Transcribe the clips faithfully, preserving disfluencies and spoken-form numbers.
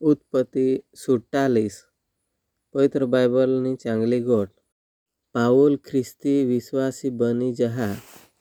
ઉત્પત્તિ સુડતાલીસ. પવિત્ર બાઇબલની ચાંગલી ગોટ. પાઉલ ખ્રિસ્તી વિશ્વાસી બની જહા.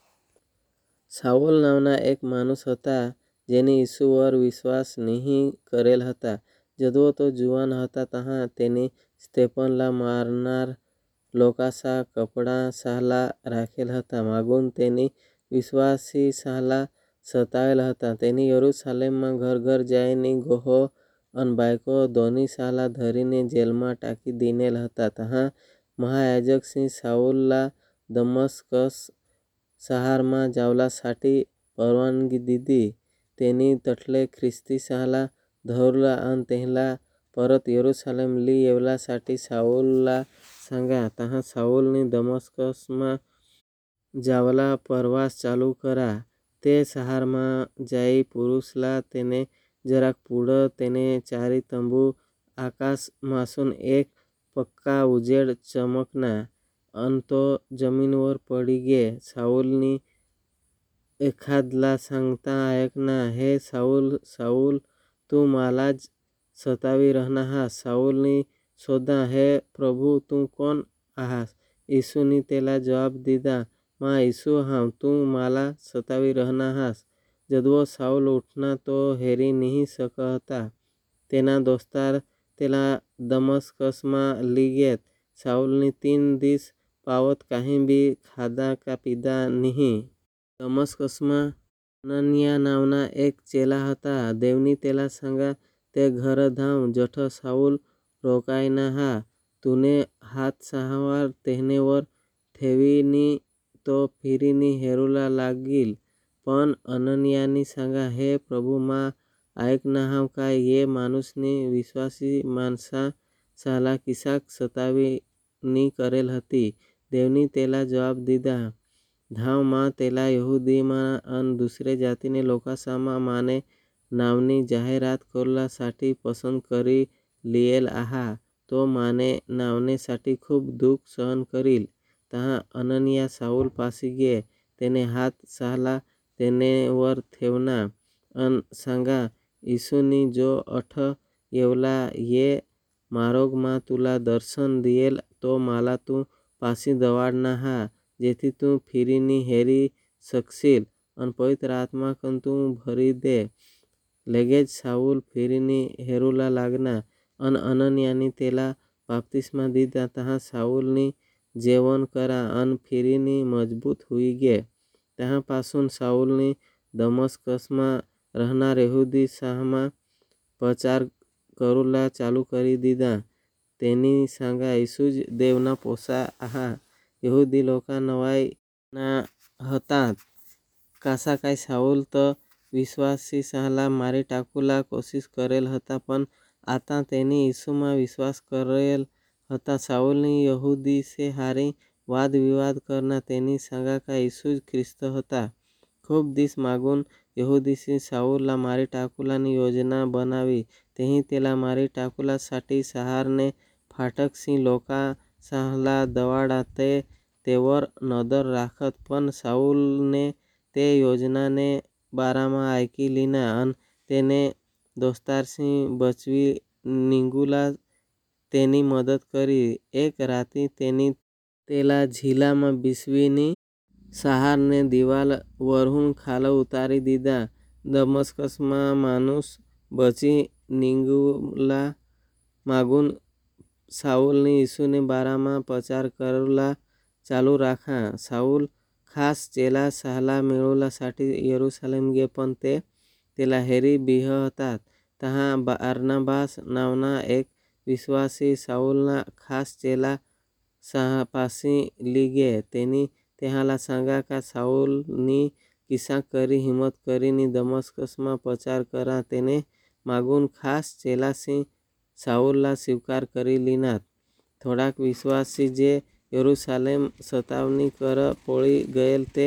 સાઉલ નામના એક માણસ હતા જેને ઈસુ वर વિશ્વાસ નહીં કરેલ હતા. જદવો તો જુવાન હતા તહાં તેની સ્તેફનલા મારનાર લોકાસા કપડાં સહલા રાખેલ હતા. માગુન તેની વિશ્વાસી સહલા સતાવેલ હતા. તેની યરૂશાલેમમાં ઘર ઘર જાયની ગોહો અન બાયકો દોની સહલા ધરીને જેલમાં ટાકી દીનેલ હતા. તહાં મહાયાજક સિંહ સાઉલલા દમસ્કસ શહારમાં જાવલા સાટી પરવાનગી દીધી. તેની તટલે ખ્રિસ્તી સહલા ધરુલા અન તેહલા પરત યરૂશાલેમ લી येवला સાટી સાઉલલા सांगा. તહાં સાઉલની દમસ્કસમાં જાવલા પરવાસ ચાલુ કરા. તે શહારમાં જાઈ પુરુષલા તેને જરાક પૂડ તેને ચારી તંબુ આકાશ માસુન એક પક્કા ઉજેડ ચમકના. અન તો જમીન वर पड़ी गे. साऊलनी एखादला सांगता ऐकना, हे साऊल साऊल तू मालाज सतावी रहना हास. साऊलनी शोधा, हे प्रभु तू कोण आहास. ईसुनी तेला जवाब दीधा, मा ईसु हाव, तू माला सतावी रहना हास. जदवो साऊल उठना तो हेरी नहीं सकता. तेना दोस्तार तेला दमस्कसमा ली गेत. साऊलनी तीन दिस पावत काहीं बी खाधा का पीधा नहीं. दमस्कसમાં अननिया नावना एक चेला હતા. देवनी तेला सांगा, ते घर धाव जठ साऊल रोकायना हा. तूने हात सहावार तेहने वर ठेवीनी तो फिरीनी हेरुला लागील. पण अननियानी सांगा, हे प्रभु मा ऐकना हाव काय ये माणूसनी विश्वासी माणसा सहला किसाक सतावी नी करेल हती. देवनी तेला जवाब दीधा, धाव मा तेला यहुदीमा अन दुसरे जातीने लोकासामा माने नावनी जाहेरात करुला साठी पसंद करी लियेल आहा. तो माने नावने साठी खूप दुःख सहन करील. तहां अननिया साऊल पासी गे. तेने हात सहला तेने वर ठेवना अन सांगा, ईसुनी जो अठ येवला ये मारोगमा तुला दर्शन दियेल तो माला तू पासी दवाडना हा, जेथी तू फिरीनी हेरी सकशील अन पवित्र आत्मा कन तू भरी दे. लेगेज साऊल फिरीनी हेरुला लागना. अन अननियानी तेला बाप्तिस्मा दीधा. तहां साऊलनी जेवण करा अन फिरीनी मजबूत हुई गे. तहां पासून साऊलनी दमस्कसमा रहनार यहुदी शाहमा प्रचार करुला चालू करी दीधा. तेनी सांगा, ईसूज देवना पोसा आहा. यहुदी लोका नवाई ना हतात. कासा काय साऊल त विश्वासी सहला मारी टाकूला कोशिश करेल हता, पण आता तेनी ईसुमा विश्वास करेल हता. साऊलनी यहुदीसे हारी वाद विवाद करना. तेनी सांगा का ईसूज ख्रिस्त हता. खूप दिस मागून यहुदीसी साऊलला मारी टाकूलानी योजना बनावी. तेही तेला मारी टाकूला साठी शहारने फाटकसी लोका सहला दवाडा ते तेवर नदर राखत. पण साऊलने ते योजनाने बारामा ऐकी लीना अन तेने दोस्तारसी बचवी निंगूला तेनी मदत करी. एक राती तेनी तेला झीलामा बिसवीनी शहारने दिवाल वरहून खाल उतारी दीधा. दमस्कसमा माणूस बची निंगूला. मागून साऊलनी ईसुने बारामा प्रचार करुला चालू राखा. साऊल खास चेला सहला मिळवला साठी यरूशालेम गे, पण ते तेला हेरी बिह हतात. तहां बारनाबास नावना एक विश्वासी साऊलना खास चेला पासी ली गे. तेनी तेहाला सांगा का साऊलनी किसा करी हिम्मत करीनी दमस्कसमा प्रचार करा. तेने मागून खास चेलासी साऊलला स्वीकार करी लीनात. थोडाक विश्वासी जे यरूशालेम सतावनी कर पोळी गयेल ते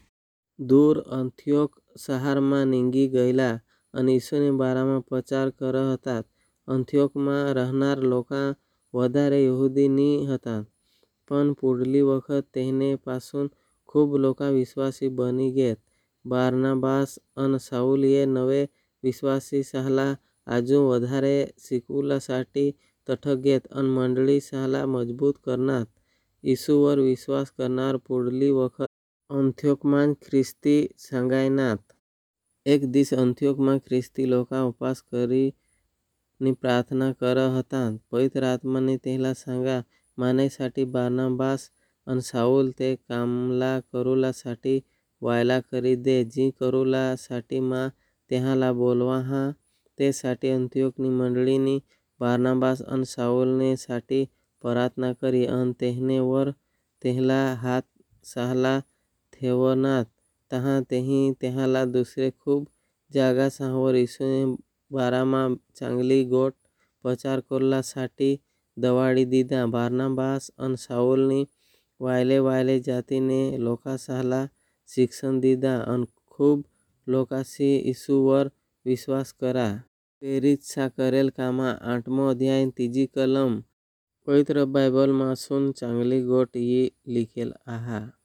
दूर अंथियोक शहारमा निंगी गयला अन ईसुनी बारामा प्रचार कर हतात. अंथियोकमा रहनार लोका वधारे यहुदी नी हतात. पण पुढली वखत तेहने पासून खूप लोका विश्वासी बनी गेत. बारनाबास अन साऊल ये नवे विश्वासी सहला अजून વધારે शिकवल्यासाठी तठक घेत अन मंडळी सहाला मजबूत करणार. येशूवर विश्वास करणार पुढली वखत अंत्योकमान ख्रिस्ती सांगायनात. एक दिस अंत्योकमा ख्रिस्ती लोका उपास करी ની પ્રાર્થના कर હતા. પવિત્ર આત્માને તેલા सांगा માનેसाठी बारनाबास अन साऊल ते कामला करूलासाठी वायला करी दे. जी करूलासाठी मा तेहाला बोलवा हा ते साठी अंत्योकनी मंडळीनी बारनाबास अन साऊलने साठी प्रार्थना करी अन तेहने वर तेहला हात सहाला ठेवनात. तहा तेही तेहाला दुसरे खूप जागा सहावर येशूने बारामा चांगली गोट प्रचार करण्यासाठी दवाडी दिदा. बारनाबास अन साऊलनी वायले वायले जातीने लोकासहाला शिक्षण दिदा अन खूप लोकासी येशूवर विश्वास करा. प्रेरितसा करेल कामा आठमो अध्याय तीजी कलम पवित्र बायबल मासून चांगली गोट यी लिखेल आहा.